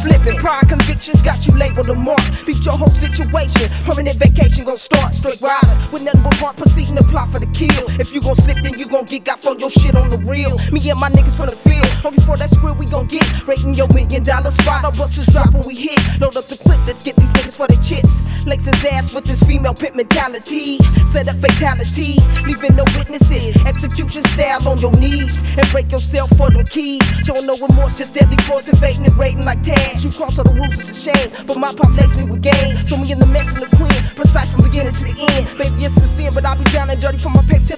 slipping. Prior convictions got you labeled a mark. Beat your whole situation. Permanent vacation gon' start. Straight riders with nothing but heart, proceeding to plot for the kill. If you gon' slip, then you gon' get got for your shit on the real. Me and my niggas from the field, hungry for that square we gon' get. Rating your $1 million spot. Our busters drop when we hit. Load up the clip, let's get these niggas for the chips. Lace his ass with this female pimp mentality. Set up fatality, leaving no witnesses. Execution style on your knees and break yourself for them keys. Showing no remorse, just deadly force, invading and raiding like Tash. You cross all the rules, it's a shame, but my pop lets me with game. Throw me in the mess and the queen, precise from beginning to the end. Baby, it's sincere, but I'll be down and dirty from my paper to